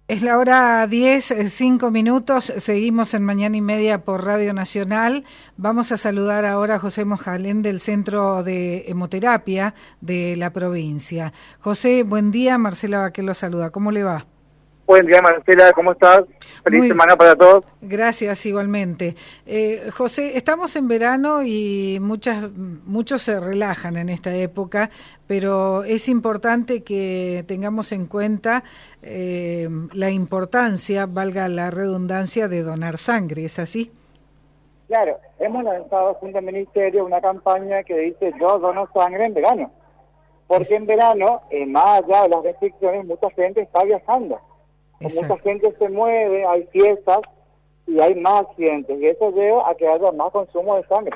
Es la hora 10, 5 minutos, seguimos en Mañana y Media por Radio Nacional. Vamos a saludar ahora a José Mojalén del Centro de Hemoterapia de la provincia. José, buen día, Marcela Baquel lo saluda, ¿cómo le va? Buen día, Marcela, ¿cómo estás? Feliz semana para todos. Gracias, igualmente. José, estamos en verano y muchos se relajan en esta época, pero es importante que tengamos en cuenta la importancia, valga la redundancia, de donar sangre, ¿es así? Claro, hemos lanzado junto al Ministerio una campaña que dice yo dono sangre en verano, porque en verano, más allá de las restricciones, mucha gente está viajando. Mucha gente se mueve, hay fiestas y hay más accidentes, y eso lleva a que haya más consumo de sangre.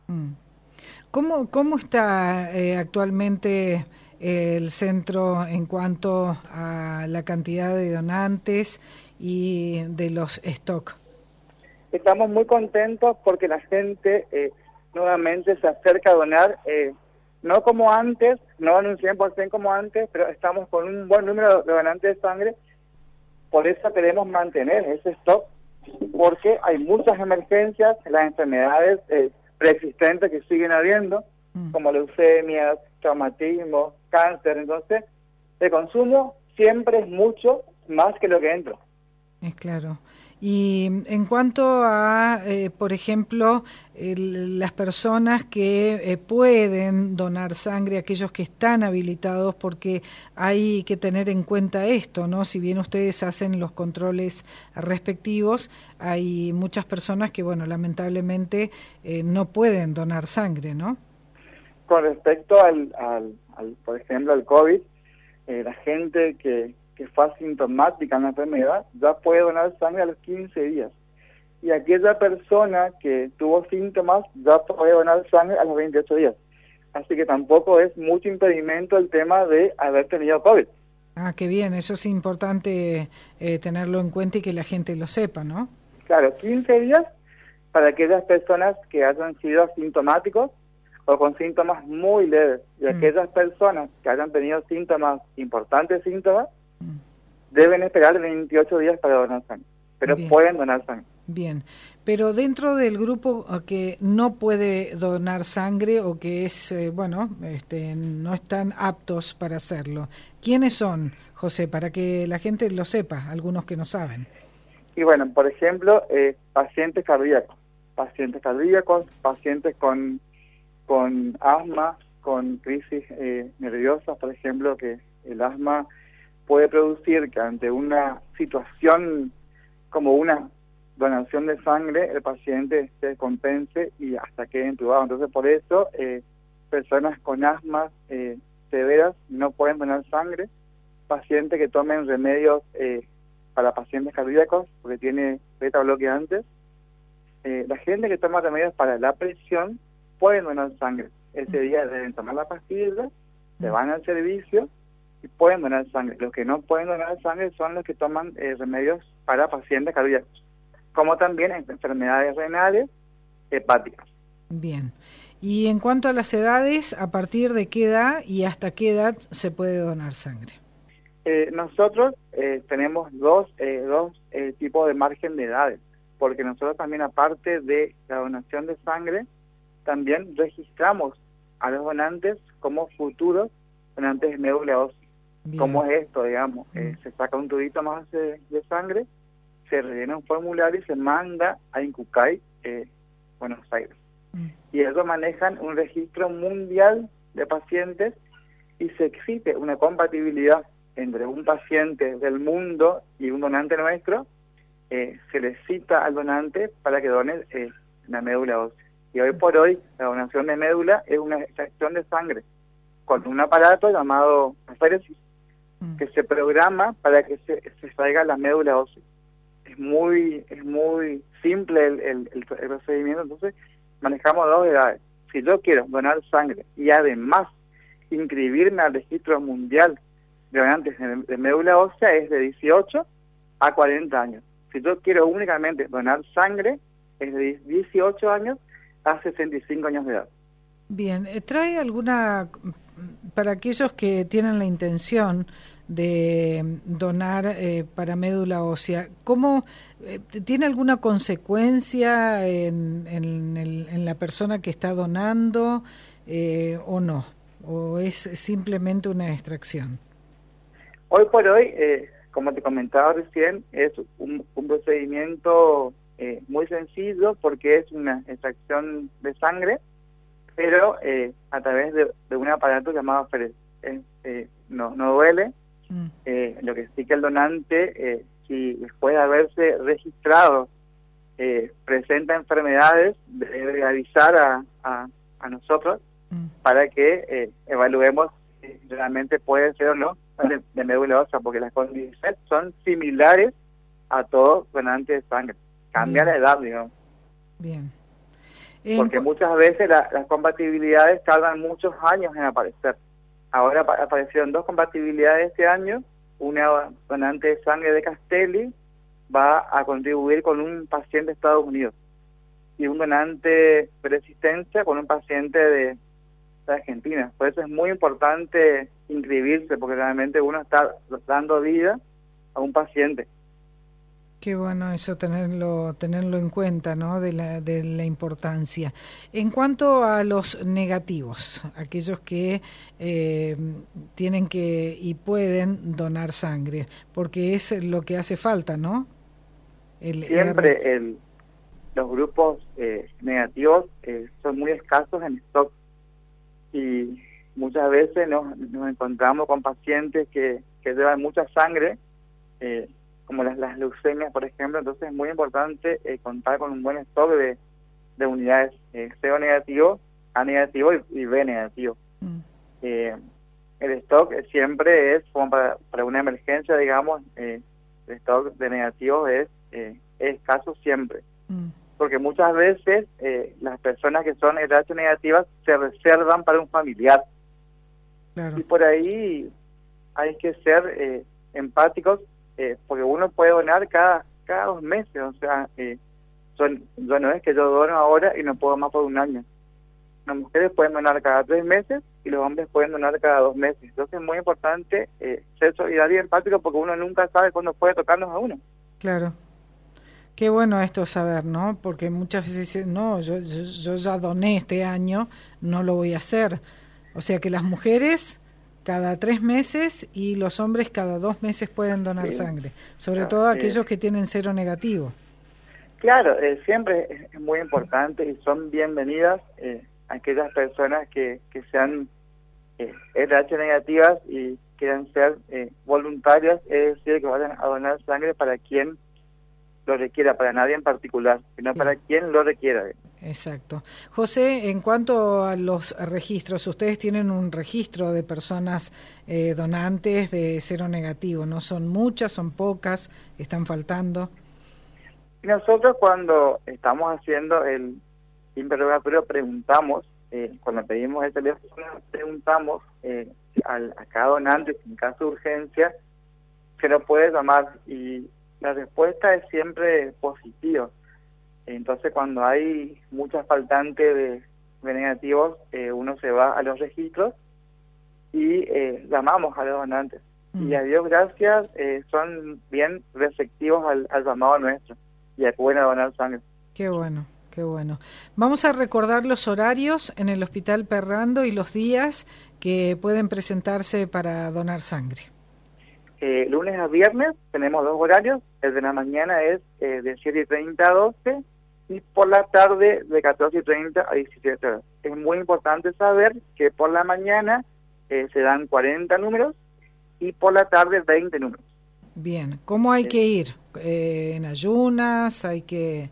¿Cómo está actualmente el centro en cuanto a la cantidad de donantes y de los stock? Estamos muy contentos porque la gente nuevamente se acerca a donar, no como antes, no en un 100% como antes, pero estamos con un buen número de donantes de sangre. Por eso queremos mantener ese stock, porque hay muchas emergencias, las enfermedades preexistentes que siguen habiendo, como leucemias, traumatismo, cáncer. Entonces, el consumo siempre es mucho más que lo que entra. Es claro. Y en cuanto a, por ejemplo, las personas que pueden donar sangre, aquellos que están habilitados, porque hay que tener en cuenta esto, ¿no? Si bien ustedes hacen los controles respectivos, hay muchas personas que, bueno, lamentablemente no pueden donar sangre, ¿no? Con respecto por ejemplo, al COVID, la gente que fue asintomática en la enfermedad, ya puede donar sangre a los 15 días. Y aquella persona que tuvo síntomas, ya puede donar sangre a los 28 días. Así que tampoco es mucho impedimento el tema de haber tenido COVID. Ah, qué bien, eso es importante tenerlo en cuenta y que la gente lo sepa, ¿no? Claro, 15 días para aquellas personas que hayan sido asintomáticos o con síntomas muy leves. Y aquellas personas que hayan tenido síntomas, importantes síntomas, deben esperar 28 días para donar sangre, pero bien, pueden donar sangre. Bien, pero dentro del grupo que no puede donar sangre o que es, no están aptos para hacerlo, ¿quiénes son, José, para que la gente lo sepa, algunos que no saben? Y bueno, por ejemplo, pacientes cardíacos, pacientes con asma, con crisis nerviosas, por ejemplo, que el asma puede producir que ante una situación como una donación de sangre, el paciente se descompense y hasta quede entubado. Entonces, por eso, personas con asmas severas no pueden donar sangre, pacientes que tomen remedios para pacientes cardíacos, porque tiene beta bloqueantes, la gente que toma remedios para la presión pueden donar sangre. Ese día deben tomar la pastilla, se van al servicio y pueden donar sangre. Los que no pueden donar sangre son los que toman remedios para pacientes cardíacos, como también enfermedades renales, hepáticas. Bien. Y en cuanto a las edades, ¿a partir de qué edad y hasta qué edad se puede donar sangre? Nosotros tenemos dos tipos de margen de edades, porque nosotros también, aparte de la donación de sangre, también registramos a los donantes como futuros donantes de médula ósea. Bien. ¿Cómo es esto, digamos? Se saca un tubito más de sangre, se rellena un formulario y se manda a Incucay, Buenos Aires. Y ellos manejan un registro mundial de pacientes y se existe una compatibilidad entre un paciente del mundo y un donante nuestro. Se le cita al donante para que done la médula ósea. Y hoy por hoy la donación de médula es una extracción de sangre con un aparato llamado aféresis, que se programa para que se extraiga la médula ósea. Es muy simple el procedimiento. Entonces manejamos dos edades. Si yo quiero donar sangre y además inscribirme al registro mundial de donantes de médula ósea, es de 18 a 40 años. Si yo quiero únicamente donar sangre, es de 18 años a 65 años de edad. Bien, ¿trae alguna, para aquellos que tienen la intención de donar para médula ósea, ¿cómo tiene alguna consecuencia en la persona que está donando o no? ¿O es simplemente una extracción? Hoy por hoy, como te comentaba recién, es un procedimiento muy sencillo porque es una extracción de sangre, pero a través de un aparato llamado Ferez. No duele. Lo que sí que el donante, si después de haberse registrado presenta enfermedades, debe avisar a nosotros para que evaluemos si realmente puede ser o no de médula ósea, porque las condiciones son similares a todo donante de sangre. Cambia la edad, digamos. Bien. Porque muchas veces las compatibilidades tardan muchos años en aparecer. Ahora aparecieron 2 compatibilidades este año. Una donante de sangre de Castelli va a contribuir con un paciente de Estados Unidos y un donante de resistencia con un paciente de Argentina. Por eso es muy importante inscribirse, porque realmente uno está dando vida a un paciente. Qué bueno eso, tenerlo en cuenta, ¿no? De la importancia. En cuanto a los negativos, aquellos que tienen que y pueden donar sangre, porque es lo que hace falta, ¿no? Siempre los grupos negativos son muy escasos en stock y muchas veces nos encontramos con pacientes que llevan mucha sangre, como las leucemias, por ejemplo. Entonces es muy importante contar con un buen stock de unidades CO negativo, A negativo y B negativo. El stock siempre es como para una emergencia, digamos. El stock de negativos es escaso siempre, porque muchas veces las personas que son RH negativas se reservan para un familiar. Claro. Y por ahí hay que ser empáticos, porque uno puede donar cada 2 meses, o sea, yo no es que yo dono ahora y no puedo más por un año. Las mujeres pueden donar cada 3 meses y los hombres pueden donar cada 2 meses. Entonces es muy importante ser solidario y empático, porque uno nunca sabe cuándo puede tocarnos a uno. Claro. Qué bueno esto saber, ¿no? Porque muchas veces dicen, no, yo ya doné este año, no lo voy a hacer. O sea que las mujeres cada 3 meses y los hombres cada 2 meses pueden donar sangre, sobre todo aquellos que tienen cero negativo. Claro, siempre es muy importante y son bienvenidas aquellas personas que sean RH negativas y quieran ser voluntarias, es decir, que vayan a donar sangre para quien lo requiera, para nadie en particular, sino para quien lo requiera. Exacto. José, en cuanto a los registros, ustedes tienen un registro de personas donantes de cero negativo, ¿no? ¿Son muchas, son pocas, están faltando? Nosotros cuando estamos haciendo el interrogatorio preguntamos, cuando pedimos el teléfono, preguntamos a cada donante, en caso de urgencia, se lo puede llamar, y la respuesta es siempre positiva. Entonces, cuando hay muchas faltantes de negativos, uno se va a los registros y llamamos a los donantes. Y a Dios gracias, son bien receptivos al llamado nuestro y acuden a donar sangre. Qué bueno, qué bueno. Vamos a recordar los horarios en el Hospital Perrando y los días que pueden presentarse para donar sangre. Lunes a viernes tenemos 2 horarios. El de la mañana es de 7:30 a 12 y por la tarde de 14:30 a 17 horas. Es muy importante saber que por la mañana se dan 40 números y por la tarde 20 números. Bien, ¿cómo hay que ir? ¿En ayunas? ¿Hay que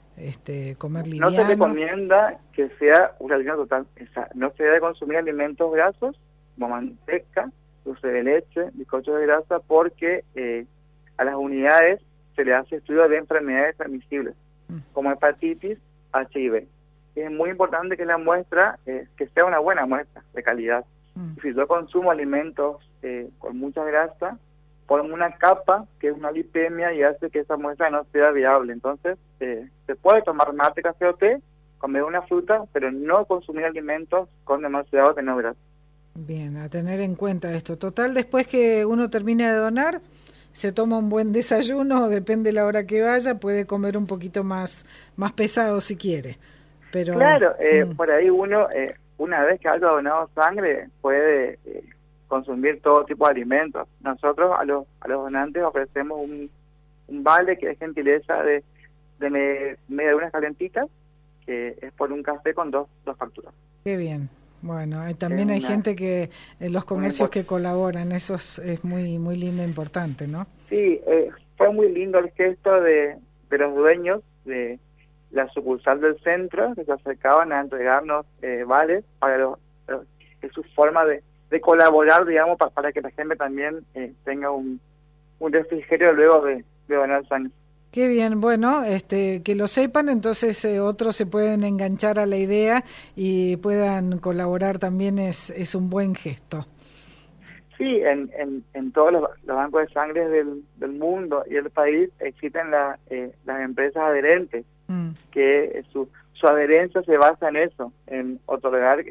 comer liviano? No se recomienda que sea un ayuno total. No se debe consumir alimentos grasos como manteca, dulce de leche, bizcocho de grasa, porque a las unidades se le hace estudio de enfermedades transmisibles, como hepatitis, HIV. Es muy importante que la muestra, que sea una buena muestra de calidad. Si yo consumo alimentos con mucha grasa, forma una capa que es una lipemia y hace que esa muestra no sea viable. Entonces, se puede tomar mate, café o té, comer una fruta, pero no consumir alimentos con demasiado grasa. Bien, a tener en cuenta esto. Total, después que uno termina de donar, se toma un buen desayuno, depende de la hora que vaya, puede comer un poquito más pesado si quiere. Pero Claro, por ahí uno, una vez que haya donado sangre, puede consumir todo tipo de alimentos. Nosotros a los donantes ofrecemos un vale que es gentileza de media de unas calentitas, que es por un café con dos facturas. qué bien. Bueno, también hay gente que los comercios que colaboran, eso es muy muy lindo e importante, ¿no? Sí, fue muy lindo el gesto de los dueños de la sucursal del centro, que se acercaban a entregarnos vales para es su forma de colaborar, digamos, para que la gente también tenga un refrigerio luego de donar sangre. Qué bien, bueno, que lo sepan, entonces otros se pueden enganchar a la idea y puedan colaborar también, es un buen gesto. Sí, en todos los bancos de sangre del mundo y del país existen las empresas adherentes, que su adherencia se basa en eso, en otorgar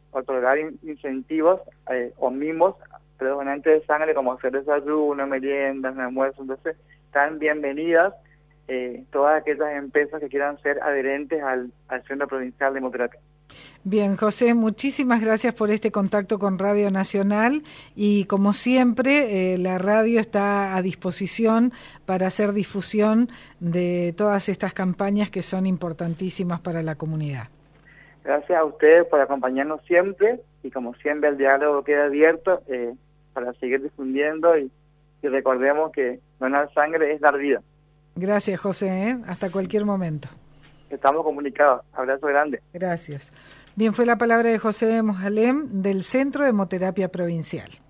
incentivos o mimos a los donantes de sangre, como hacer desayuno, meriendas, almuerzo. Entonces, están bienvenidas todas aquellas empresas que quieran ser adherentes al Centro Provincial de Hemoterapia. Bien, José, muchísimas gracias por este contacto con Radio Nacional y como siempre la radio está a disposición para hacer difusión de todas estas campañas que son importantísimas para la comunidad. Gracias a ustedes por acompañarnos siempre y como siempre el diálogo queda abierto para seguir difundiendo y recordemos que donar sangre es dar vida. Gracias, José, hasta cualquier momento. Estamos comunicados. Abrazo grande. Gracias. Bien, fue la palabra de José Mojalem del Centro de Hemoterapia Provincial.